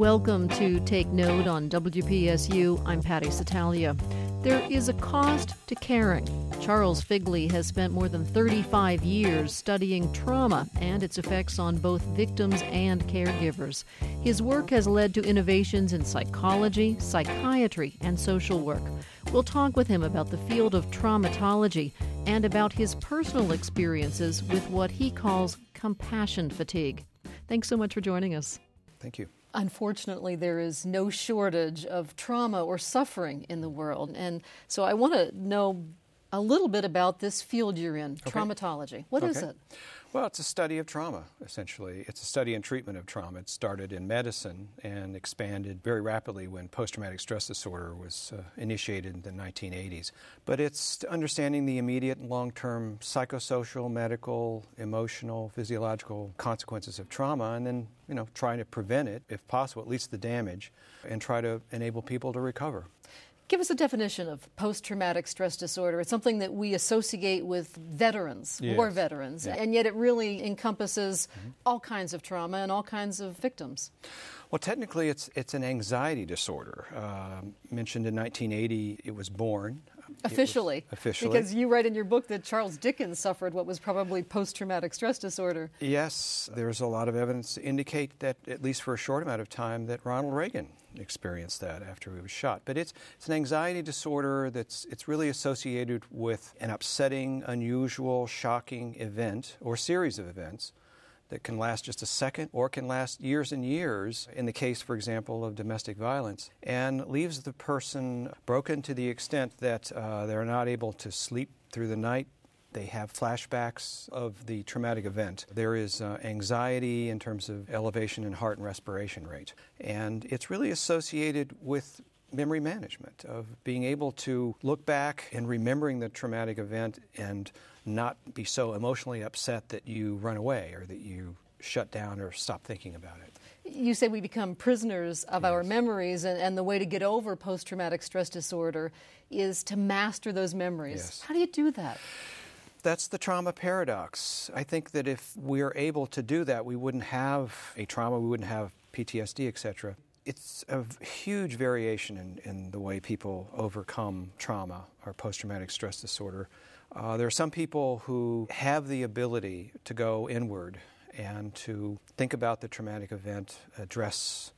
Welcome to Take Note on WPSU. I'm Patty Satalia. There is a cost to caring. Charles Figley has spent more than 35 years studying trauma and its effects on both victims and caregivers. His work has led to innovations in psychology, psychiatry, and social work. We'll talk with him about the field of traumatology and about his personal experiences with what he calls compassion fatigue. Thanks so much for joining us. Thank you. Unfortunately, there is no shortage of trauma or suffering in the world. And so I want to know a little bit about this field you're in, traumatology. What is it? Well, it's a study of trauma, essentially. It's a study and treatment of trauma. It started in medicine and expanded very rapidly when post-traumatic stress disorder was initiated in the 1980s. But it's understanding the immediate and long-term psychosocial, medical, emotional, physiological consequences of trauma, and then, trying to prevent it, if possible, at least the damage, and try to enable people to recover. Give us a definition of post-traumatic stress disorder. It's something that we associate with veterans, war veterans, and yet it really encompasses all kinds of trauma and all kinds of victims. Well, technically, it's an anxiety disorder. Mentioned in 1980, it was born. Officially. Because you write in your book that Charles Dickens suffered what was probably post-traumatic stress disorder. Yes, there's a lot of evidence to indicate that, at least for a short amount of time, that Ronald Reagan experienced that after he was shot. But it's an anxiety disorder it's really associated with an upsetting, unusual, shocking event or series of events that can last just a second or can last years and years, in the case, for example, of domestic violence, and leaves the person broken to the extent that they're not able to sleep through the night. They have flashbacks of the traumatic event. There is anxiety in terms of elevation in heart and respiration rate. And it's really associated with memory management, of being able to look back and remembering the traumatic event and not be so emotionally upset that you run away or that you shut down or stop thinking about it. You say we become prisoners of our memories, and the way to get over post-traumatic stress disorder is to master those memories. Yes. How do you do that? That's the trauma paradox. I think that if we're able to do that, we wouldn't have a trauma, we wouldn't have PTSD, etc. It's a huge variation in the way people overcome trauma or post-traumatic stress disorder. There are some people who have the ability to go inward and to think about the traumatic event, address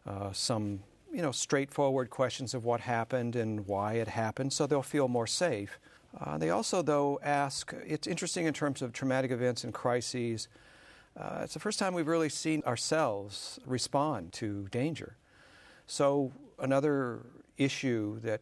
some straightforward questions of what happened and why it happened, so they'll feel more safe. They also, though, ask, it's interesting in terms of traumatic events and crises, it's the first time we've really seen ourselves respond to danger. So another issue that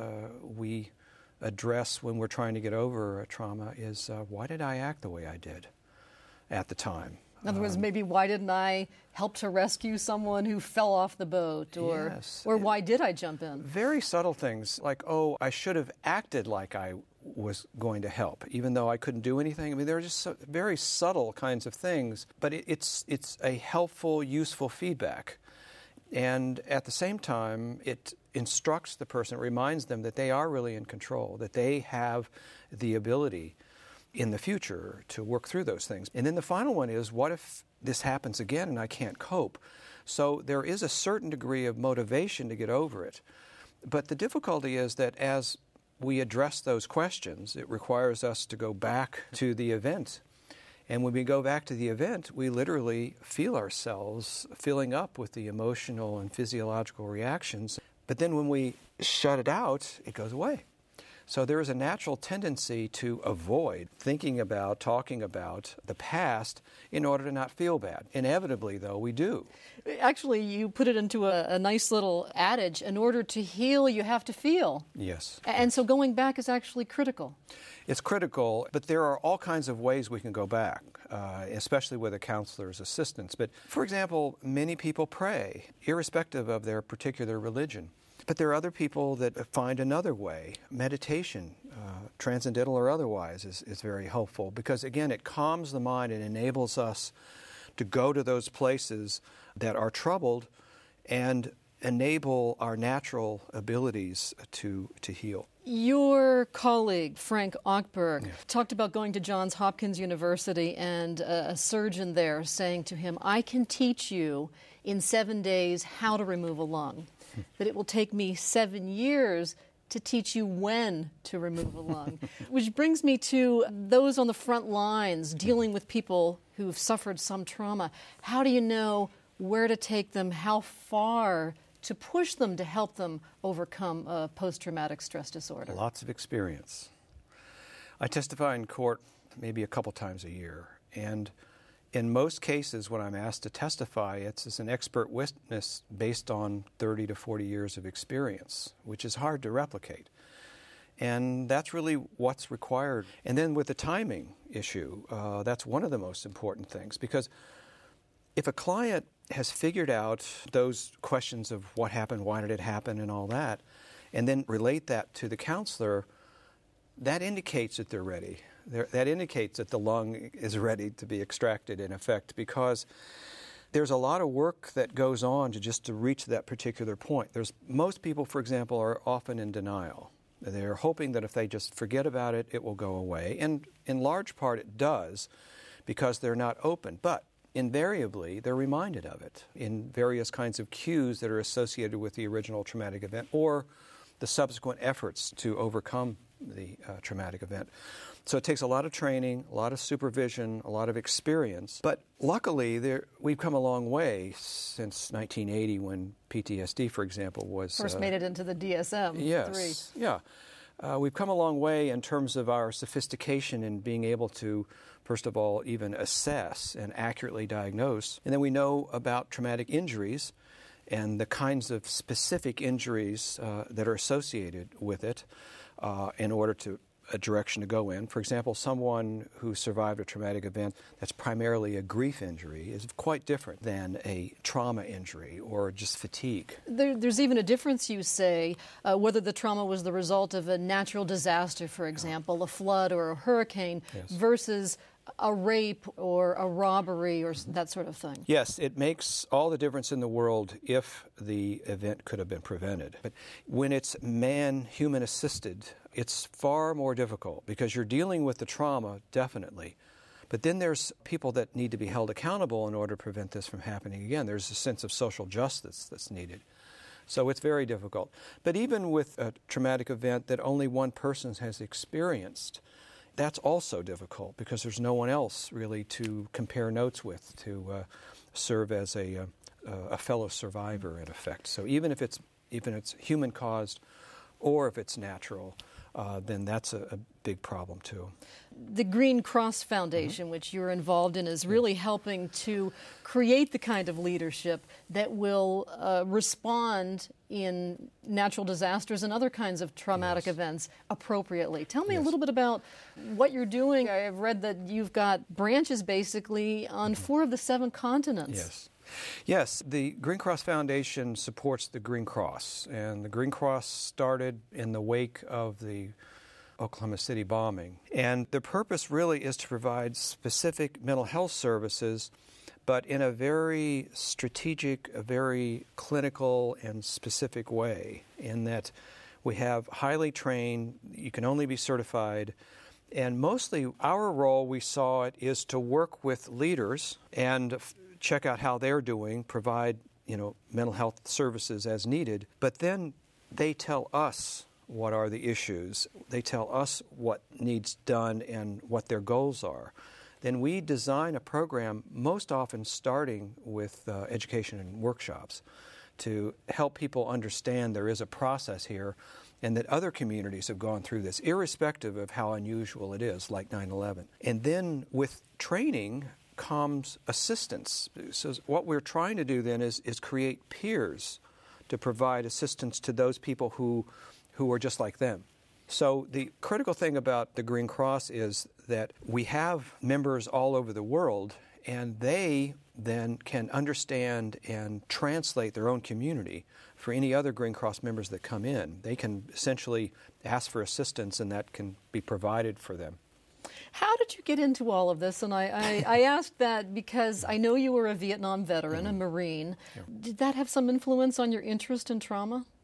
we address when we're trying to get over a trauma is, why did I act the way I did at the time? In other words, maybe why didn't I help to rescue someone who fell off the boat? Or why did I jump in? Very subtle things like, I should have acted like I was going to help, even though I couldn't do anything. I mean, there are just very subtle kinds of things, but it's a helpful, useful feedback. And at the same time, it instructs the person, it reminds them that they are really in control, that they have the ability in the future to work through those things. And then the final one is, what if this happens again and I can't cope? So there is a certain degree of motivation to get over it. But the difficulty is that as we address those questions, it requires us to go back to the event. And when we go back to the event, we literally feel ourselves filling up with the emotional and physiological reactions. But then when we shut it out, it goes away. So there is a natural tendency to avoid thinking about, talking about the past in order to not feel bad. Inevitably, though, we do. Actually, you put it into a nice little adage, in order to heal, you have to feel. Yes. And so going back is actually critical. It's critical, but there are all kinds of ways we can go back, especially with a counselor's assistance. But, for example, many people pray, irrespective of their particular religion. But there are other people that find another way. Meditation, transcendental or otherwise, is very helpful because, again, it calms the mind and enables us to go to those places that are troubled and enable our natural abilities to heal. Your colleague, Frank Ochberg, talked about going to Johns Hopkins University and a surgeon there saying to him, I can teach you in 7 days how to remove a lung, but it will take me 7 years to teach you when to remove a lung. Which brings me to those on the front lines dealing with people who've suffered some trauma. How do you know where to take them, how far to push them to help them overcome post-traumatic stress disorder? Lots of experience. I testify in court maybe a couple times a year, and in most cases when I'm asked to testify, it's as an expert witness based on 30 to 40 years of experience, which is hard to replicate. And that's really what's required. And then with the timing issue, that's one of the most important things, because if a client has figured out those questions of what happened, why did it happen, and all that, and then relate that to the counselor, that indicates that they're ready. That indicates that the lung is ready to be extracted, in effect, because there's a lot of work that goes on to reach that particular point. Most people, for example, are often in denial. They're hoping that if they just forget about it, it will go away. And in large part it does, because they're not open. But invariably, they're reminded of it in various kinds of cues that are associated with the original traumatic event or the subsequent efforts to overcome the traumatic event. So it takes a lot of training, a lot of supervision, a lot of experience. But luckily, we've come a long way since 1980 when PTSD, for example, was... First made it into the DSM-3. Yes, yeah. We've come a long way in terms of our sophistication in being able to, first of all, even assess and accurately diagnose. And then we know about traumatic injuries and the kinds of specific injuries that are associated with it in order to a direction to go in. For example, someone who survived a traumatic event that's primarily a grief injury is quite different than a trauma injury or just fatigue. There's even a difference, you say, whether the trauma was the result of a natural disaster, for example, a flood or a hurricane, versus a rape or a robbery or that sort of thing. Yes, it makes all the difference in the world if the event could have been prevented. But when it's human-assisted, it's far more difficult because you're dealing with the trauma, definitely. But then there's people that need to be held accountable in order to prevent this from happening again. There's a sense of social justice that's needed. So it's very difficult. But even with a traumatic event that only one person has experienced, that's also difficult because there's no one else really to compare notes with, to serve as a fellow survivor, in effect. So even if it's human-caused or if it's natural, then that's a big problem too. The Green Cross Foundation, which you're involved in, is really helping to create the kind of leadership that will respond in natural disasters and other kinds of traumatic events appropriately. Tell me a little bit about what you're doing. I've read that you've got branches basically on 4 of the 7 continents. Yes, the Green Cross Foundation supports the Green Cross, and the Green Cross started in the wake of the Oklahoma City bombing. And the purpose really is to provide specific mental health services, but in a very strategic, a very clinical and specific way, in that we have highly trained, you can only be certified, and mostly our role, we saw it, is to work with leaders and check out how they're doing, provide, mental health services as needed, but then they tell us what are the issues. They tell us what needs done and what their goals are. Then we design a program, most often starting with education and workshops, to help people understand there is a process here and that other communities have gone through this, irrespective of how unusual it is, like 9/11. And then with training comes assistance. So what we're trying to do then is create peers to provide assistance to those people who are just like them. So the critical thing about the Green Cross is that we have members all over the world, and they then can understand and translate their own community for any other Green Cross members that come in. They can essentially ask for assistance, and that can be provided for them. How did you get into all of this? And I asked that because I know you were a Vietnam veteran, a Marine. Did that have some influence on your interest in trauma?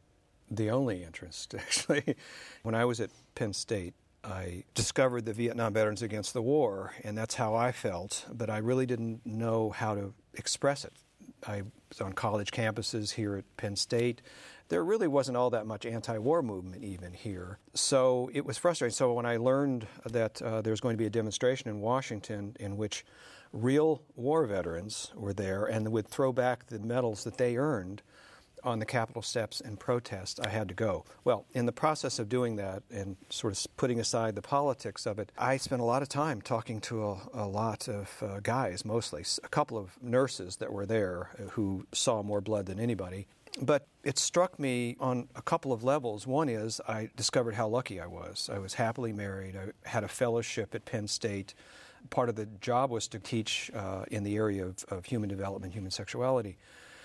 the only interest, actually. When I was at Penn State, I discovered the Vietnam Veterans Against the War, and that's how I felt, but I really didn't know how to express it. I was on college campuses here at Penn State. There really wasn't all that much anti-war movement even here. So it was frustrating. So when I learned that there was going to be a demonstration in Washington in which real war veterans were there and would throw back the medals that they earned on the Capitol steps in protest, I had to go. Well, in the process of doing that and sort of putting aside the politics of it, I spent a lot of time talking to a lot of guys, mostly, a couple of nurses that were there who saw more blood than anybody. But it struck me on a couple of levels. One is I discovered how lucky I was. I was happily married. I had a fellowship at Penn State. Part of the job was to teach in the area of human development, human sexuality.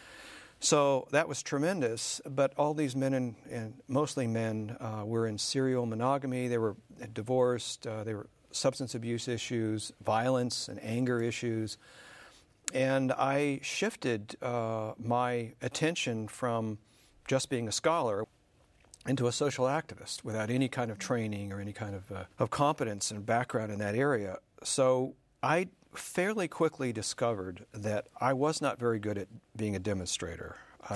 So that was tremendous, but all these men, and mostly men, were in serial monogamy. They were divorced. There were substance abuse issues, violence and anger issues. And I shifted my attention from just being a scholar into a social activist without any kind of training or any kind of competence and background in that area. So I fairly quickly discovered that I was not very good at being a demonstrator.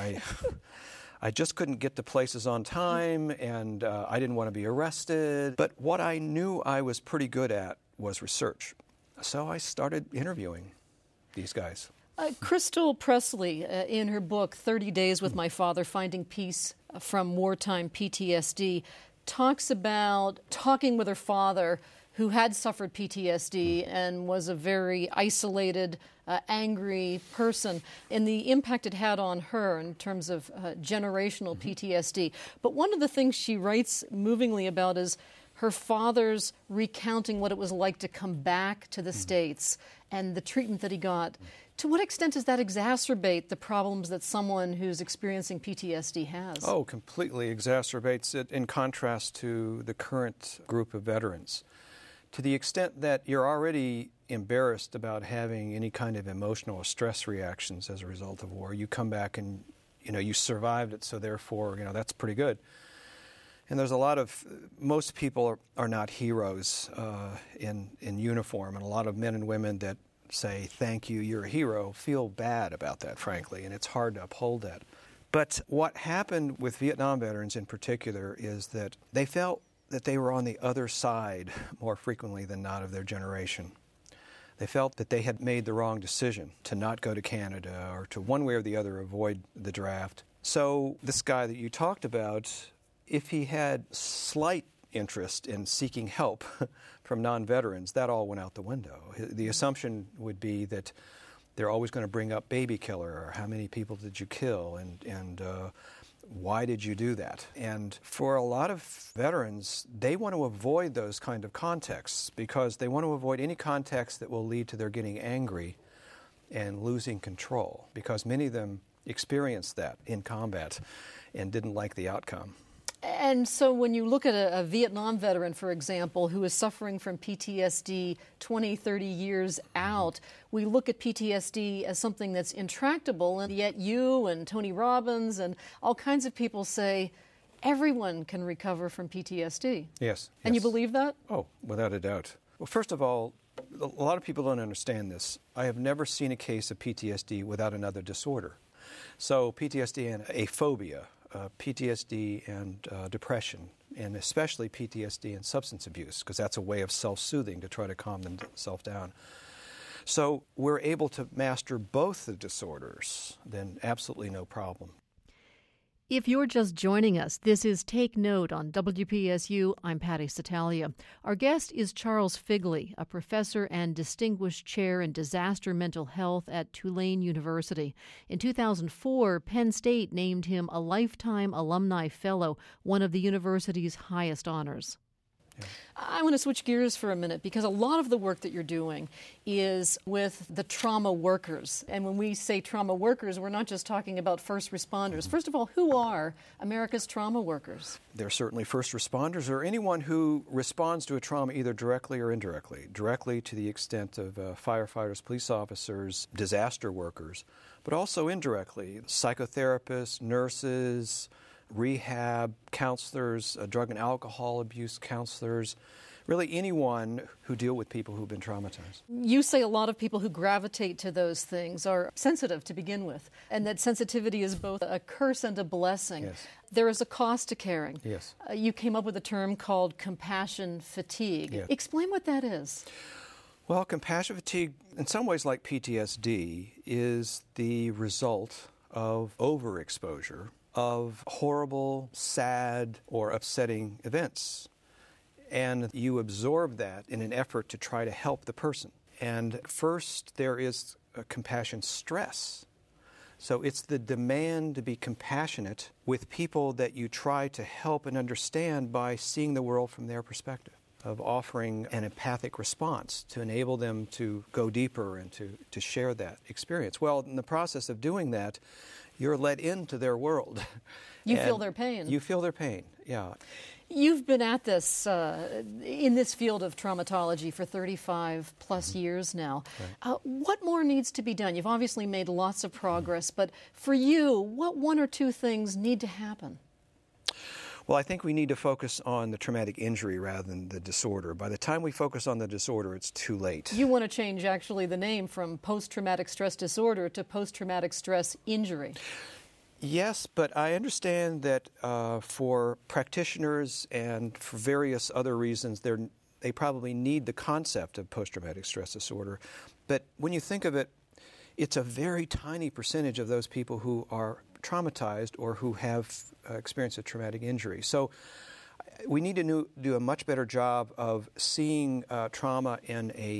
I just couldn't get to places on time, and I didn't want to be arrested. But what I knew I was pretty good at was research. So I started interviewing these guys. Crystal Presley, in her book, 30 Days with My Father, Finding Peace from Wartime PTSD, talks about talking with her father who had suffered PTSD and was a very isolated, angry person, and the impact it had on her in terms of generational PTSD. But one of the things she writes movingly about is her father's recounting what it was like to come back to the States and the treatment that he got. To what extent does that exacerbate the problems that someone who's experiencing PTSD has? Oh, completely exacerbates it in contrast to the current group of veterans. To the extent that you're already embarrassed about having any kind of emotional or stress reactions as a result of war, you come back and, you survived it, so therefore, that's pretty good. And there's most people are not heroes in uniform, and a lot of men and women that say, thank you, you're a hero, feel bad about that, frankly, and it's hard to uphold that. But what happened with Vietnam veterans in particular is that they felt that they were on the other side more frequently than not of their generation. They felt that they had made the wrong decision to not go to Canada or to one way or the other avoid the draft. So this guy that you talked about, if he had slight interest in seeking help from non-veterans, that all went out the window. The assumption would be that they're always going to bring up baby killer or how many people did you kill and why did you do that? And for a lot of veterans, they want to avoid those kind of contexts because they want to avoid any context that will lead to their getting angry and losing control, because many of them experienced that in combat and didn't like the outcome. And so when you look at a Vietnam veteran, for example, who is suffering from PTSD 20, 30 years out, we look at PTSD as something that's intractable, and yet you and Tony Robbins and all kinds of people say everyone can recover from PTSD. Yes. And you believe that? Oh, without a doubt. Well, first of all, a lot of people don't understand this. I have never seen a case of PTSD without another disorder. So PTSD and a phobia, PTSD and depression, and especially PTSD and substance abuse, because that's a way of self-soothing to try to calm themselves down. So we're able to master both the disorders, then absolutely no problem. If you're just joining us, this is Take Note on WPSU. I'm Patty Satalia. Our guest is Charles Figley, a professor and distinguished chair in disaster mental health at Tulane University. In 2004, Penn State named him a Lifetime Alumni Fellow, one of the university's highest honors. Yeah. I want to switch gears for a minute because a lot of the work that you're doing is with the trauma workers. And when we say trauma workers, we're not just talking about first responders. First of all, who are America's trauma workers? They're certainly first responders or anyone who responds to a trauma either directly or indirectly. Directly to the extent of firefighters, police officers, disaster workers, but also indirectly, psychotherapists, nurses, rehab counselors, drug and alcohol abuse counselors, really anyone who deal with people who've been traumatized. You say a lot of people who gravitate to those things are sensitive to begin with, and that sensitivity is both a curse and a blessing. Yes. There is a cost to caring. Yes. You came up with a term called compassion fatigue. Yes. Explain what that is. Well, compassion fatigue, in some ways like PTSD, is the result of overexposure of horrible, sad, or upsetting events. And you absorb that in an effort to try to help the person. And first, there is a compassion stress. So it's the demand to be compassionate with people that you try to help and understand by seeing the world from their perspective, of offering an empathic response to enable them to go deeper and to share that experience. Well, in the process of doing that, you're let into their world. You feel their pain. You feel their pain, yeah. You've been at this, in this field of traumatology for 35 plus years now. Right. What more needs to be done? You've obviously made lots of progress, but for you, what one or two things need to happen? Well, I think we need to focus on the traumatic injury rather than the disorder. By the time we focus on the disorder, it's too late. You want to change, actually, the name from post-traumatic stress disorder to post-traumatic stress injury. Yes, but I understand that for practitioners and for various other reasons, they probably need the concept of post-traumatic stress disorder. But when you think of it, it's a very tiny percentage of those people who are traumatized or who have experienced a traumatic injury. So we need to do a much better job of seeing trauma in a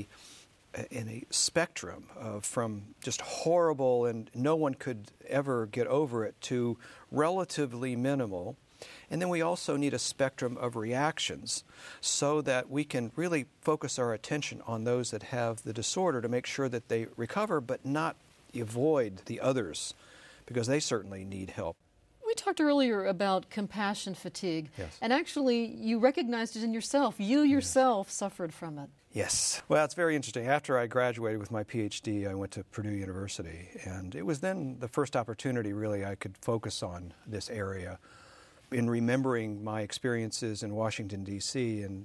spectrum from just horrible and no one could ever get over it to relatively minimal. And then we also need a spectrum of reactions so that we can really focus our attention on those that have the disorder to make sure that they recover but not avoid the others, because they certainly need help. We talked earlier about compassion fatigue. Yes. And actually, you recognized it in yourself. You yourself suffered from it. Yes. Well, it's very interesting. After I graduated with my PhD, I went to Purdue University, and it was then the first opportunity, really, I could focus on this area. In remembering my experiences in Washington, D.C. in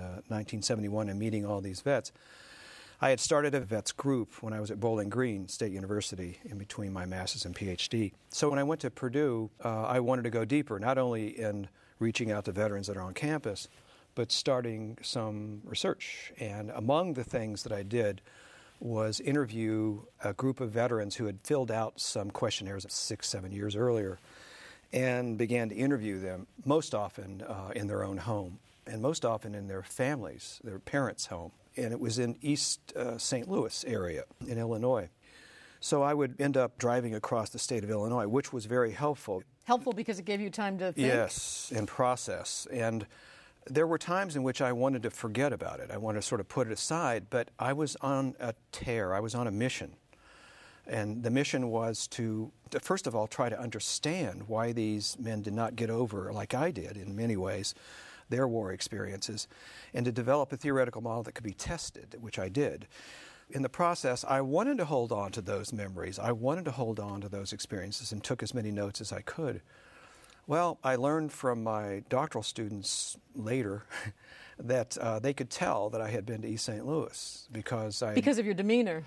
1971 and meeting all these vets, I had started a vets group when I was at Bowling Green State University in between my master's and PhD. So when I went to Purdue, I wanted to go deeper, not only in reaching out to veterans that are on campus, but starting some research. And among the things that I did was interview a group of veterans who had filled out some questionnaires 6-7 years earlier and began to interview them, most often in their own home and most often in their families, their parents' home. And it was in East St. Louis area in Illinois. So I would end up driving across the state of Illinois, which was very helpful. Helpful because it gave you time to think? Yes, and process. And there were times in which I wanted to forget about it. I wanted to sort of put it aside, but I was on a tear. I was on a mission. And the mission was to first of all, try to understand why these men did not get over, like I did in many ways, their war experiences, and to develop a theoretical model that could be tested, which I did. In the process, I wanted to hold on to those memories. I wanted to hold on to those experiences and took as many notes as I could. Well, I learned from my doctoral students later that they could tell that I had been to East St. Louis because of your demeanor.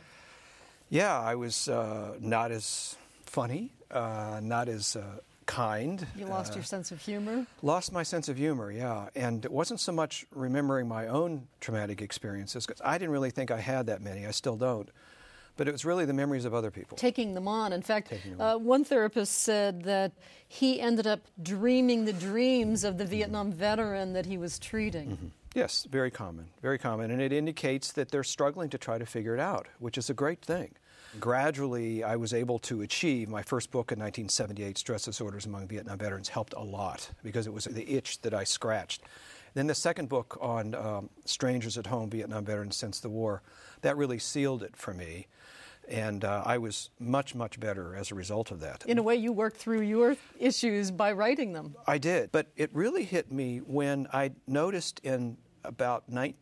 Yeah, I was not as funny, not as kind. You lost your sense of humor? Lost my sense of humor, yeah. And it wasn't so much remembering my own traumatic experiences, because I didn't really think I had that many. I still don't. But it was really the memories of other people. Taking them on. In fact, one therapist said that he ended up dreaming the dreams of the Vietnam veteran that he was treating. Mm-hmm. Yes, very common, very common. And it indicates that they're struggling to try to figure it out, which is a great thing. Gradually, I was able to achieve my first book in 1978, Stress Disorders Among Vietnam Veterans, helped a lot because it was the itch that I scratched. Then the second book on Strangers at Home, Vietnam Veterans Since the War, that really sealed it for me. And I was much, much better as a result of that. In a way, you worked through your issues by writing them. I did. But it really hit me when I noticed in about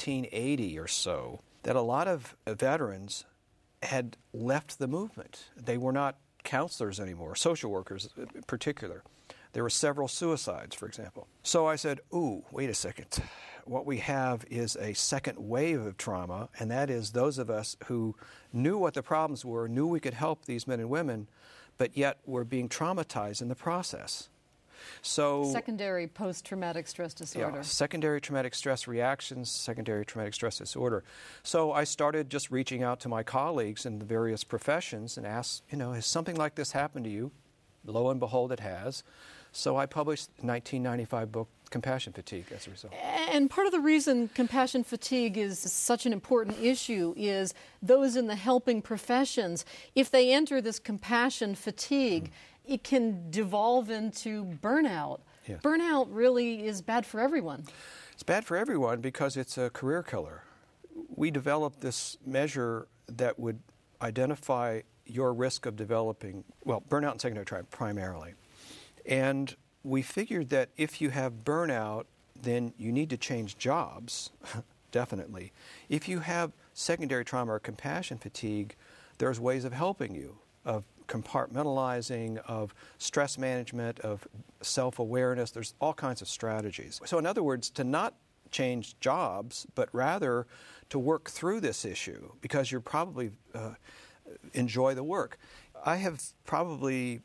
1980 or so that a lot of veterans had left the movement. They were not counselors anymore, social workers in particular. There were several suicides, for example. So I said, ooh, wait a second. What we have is a second wave of trauma, and that is those of us who knew what the problems were, knew we could help these men and women, but yet were being traumatized in the process. So secondary post-traumatic stress disorder. Yeah, secondary traumatic stress reactions, secondary traumatic stress disorder. So I started just reaching out to my colleagues in the various professions and asked, has something like this happened to you? Lo and behold, it has. So I published the 1995 book, Compassion Fatigue, as a result. And part of the reason compassion fatigue is such an important issue is those in the helping professions, if they enter this compassion fatigue, it can devolve into burnout. Yeah. Burnout really is bad for everyone. It's bad for everyone because it's a career killer. We developed this measure that would identify your risk of developing, burnout and secondary trauma primarily. And we figured that if you have burnout, then you need to change jobs, definitely. If you have secondary trauma or compassion fatigue, there's ways of helping you, of compartmentalizing, of stress management, of self-awareness. There's all kinds of strategies. So in other words, to not change jobs, but rather to work through this issue because you probably enjoy the work. I have probably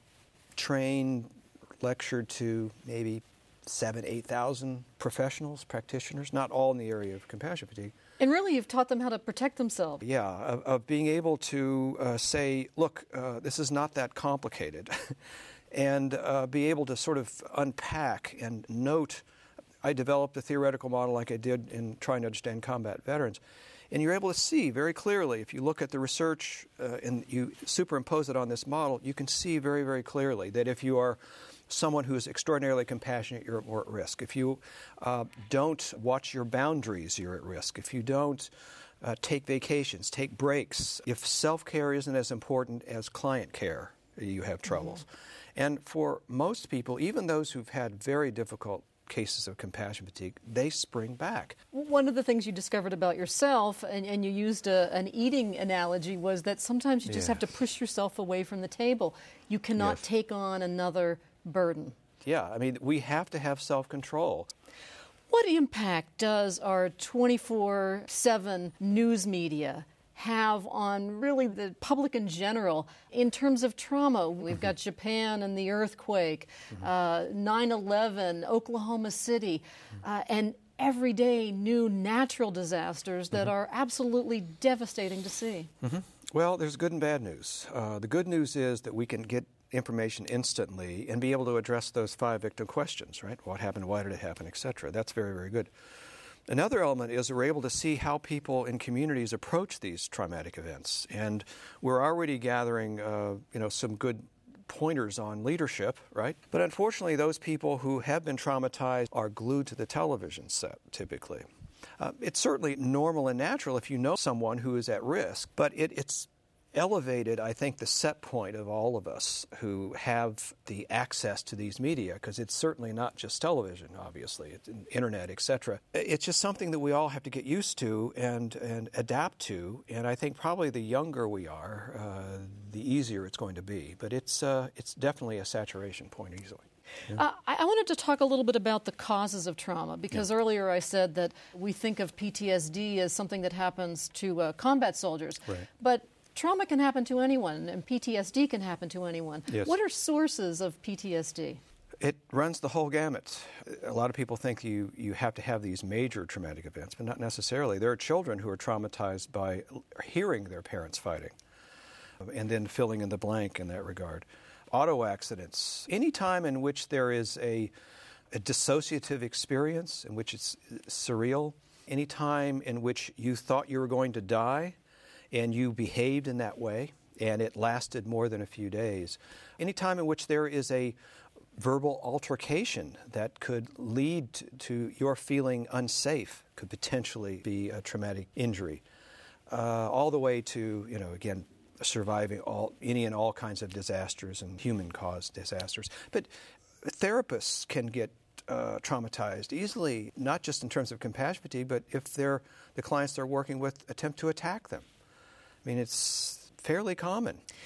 lectured to maybe 7,000, 8,000 professionals, practitioners, not all in the area of compassion fatigue. And really, you've taught them how to protect themselves. Yeah, of being able to say, look, this is not that complicated, and be able to sort of unpack and note. I developed a theoretical model like I did in trying to understand combat veterans. And you're able to see very clearly, if you look at the research and you superimpose it on this model, you can see very, very clearly that if you are someone who is extraordinarily compassionate, you're more at risk. If you don't watch your boundaries, you're at risk. If you don't take vacations, take breaks, if self-care isn't as important as client care, you have troubles. Mm-hmm. And for most people, even those who've had very difficult cases of compassion fatigue, they spring back. One of the things you discovered about yourself, and you used an eating analogy, was that sometimes you just have to push yourself away from the table. You cannot take on another burden. Yeah, I mean, we have to have self-control. What impact does our 24/7 news media have on really the public in general in terms of trauma? We've got Japan and the earthquake, 9/11, Oklahoma City, and everyday new natural disasters that are absolutely devastating to see. Well, there's good and bad news. The good news is that we can get information instantly and be able to address those 5 victim questions, right? What happened, why did it happen, etc. That's very, very good. Another element is we're able to see how people in communities approach these traumatic events. And we're already gathering, some good pointers on leadership, right? But unfortunately, those people who have been traumatized are glued to the television set, typically. It's certainly normal and natural if you know someone who is at risk, but it's elevated, I think, the set point of all of us who have the access to these media, because it's certainly not just television, obviously, it's internet, etc. It's just something that we all have to get used to and adapt to, and I think probably the younger we are, the easier it's going to be. But it's definitely a saturation point easily. Yeah. I wanted to talk a little bit about the causes of trauma, because earlier I said that we think of PTSD as something that happens to combat soldiers. Right. But trauma can happen to anyone, and PTSD can happen to anyone. Yes. What are sources of PTSD? It runs the whole gamut. A lot of people think you have to have these major traumatic events, but not necessarily. There are children who are traumatized by hearing their parents fighting and then filling in the blank in that regard. Auto accidents. Any time in which there is a dissociative experience, in which it's surreal, any time in which you thought you were going to die and you behaved in that way, and it lasted more than a few days. Any time in which there is a verbal altercation that could lead to your feeling unsafe could potentially be a traumatic injury, all the way to, again, surviving any and all kinds of disasters and human-caused disasters. But therapists can get traumatized easily, not just in terms of compassion fatigue, but if the clients they're working with attempt to attack them. I mean, it's fairly common.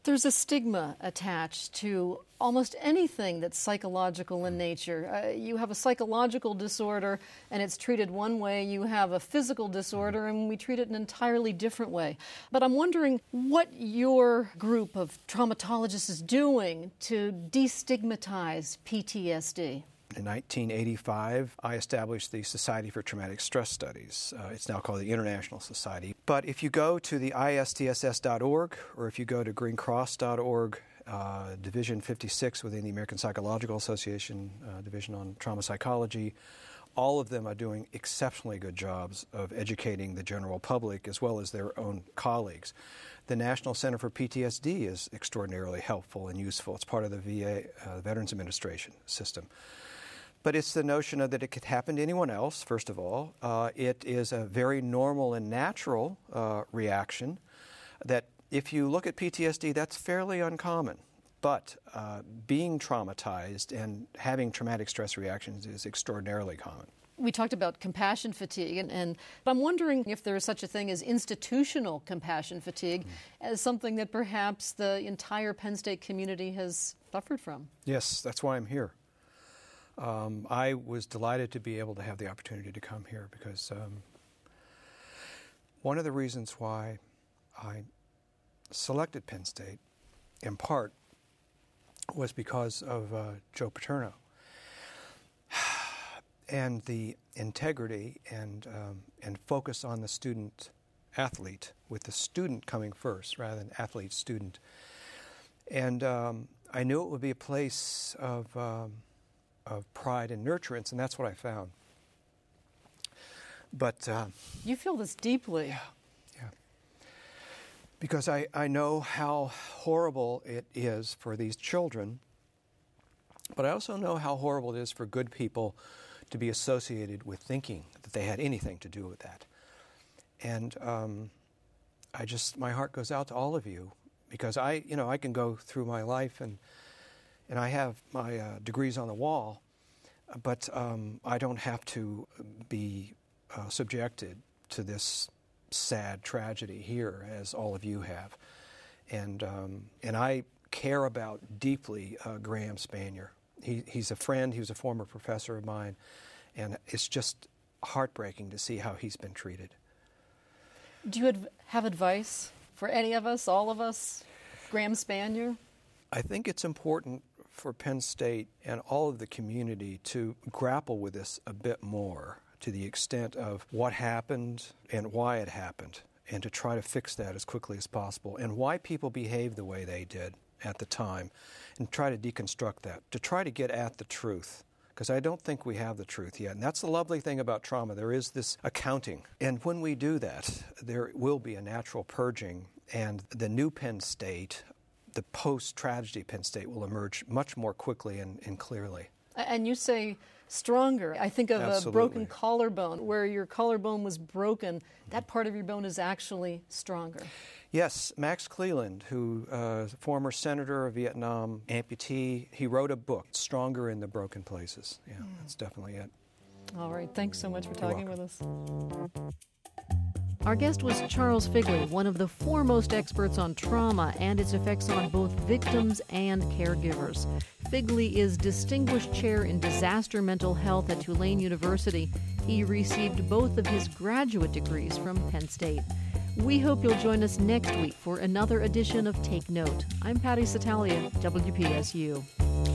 There's a stigma attached to almost anything that's psychological in nature. You have a psychological disorder and it's treated one way. You have a physical disorder and we treat it an entirely different way. But I'm wondering what your group of traumatologists is doing to destigmatize PTSD. In 1985, I established the Society for Traumatic Stress Studies. It's now called the International Society. But if you go to the istss.org or if you go to greencross.org, Division 56 within the American Psychological Association, Division on Trauma Psychology, all of them are doing exceptionally good jobs of educating the general public as well as their own colleagues. The National Center for PTSD is extraordinarily helpful and useful. It's part of the VA, Veterans Administration system. But it's the notion that it could happen to anyone else, first of all. It is a very normal and natural reaction that if you look at PTSD, that's fairly uncommon. But being traumatized and having traumatic stress reactions is extraordinarily common. We talked about compassion fatigue, and I'm wondering if there is such a thing as institutional compassion fatigue as something that perhaps the entire Penn State community has suffered from. Yes, that's why I'm here. I was delighted to be able to have the opportunity to come here because one of the reasons why I selected Penn State, in part, was because of Joe Paterno and the integrity and focus on the student-athlete, with the student coming first rather than athlete-student. And I knew it would be a place of pride and nurturance, and that's what I found. But you feel this deeply. Yeah. Because I know how horrible it is for these children, but I also know how horrible it is for good people to be associated with thinking that they had anything to do with that. And my heart goes out to all of you, because I can go through my life and I have my degrees on the wall, but I don't have to be subjected to this sad tragedy here as all of you have. And I care about deeply Graham Spanier. He's a friend. He was a former professor of mine, and it's just heartbreaking to see how he's been treated. Do you have advice for any of us, all of us, Graham Spanier? I think it's important for Penn State and all of the community to grapple with this a bit more, to the extent of what happened and why it happened, and to try to fix that as quickly as possible, and why people behaved the way they did at the time, and try to deconstruct that, to try to get at the truth, because I don't think we have the truth yet. And that's the lovely thing about trauma. There is this accounting. And when we do that, there will be a natural purging, and the new Penn State, the post-tragedy Penn State, will emerge much more quickly and clearly. And you say stronger. I think of Absolutely. A broken collarbone, where your collarbone was broken. That part of your bone is actually stronger. Yes, Max Cleland, who former senator of Vietnam, amputee, he wrote a book, Stronger in the Broken Places. Yeah, that's definitely it. All right, thanks so much for talking with us. Our guest was Charles Figley, one of the foremost experts on trauma and its effects on both victims and caregivers. Figley is Distinguished Chair in Disaster Mental Health at Tulane University. He received both of his graduate degrees from Penn State. We hope you'll join us next week for another edition of Take Note. I'm Patty Satalia, WPSU.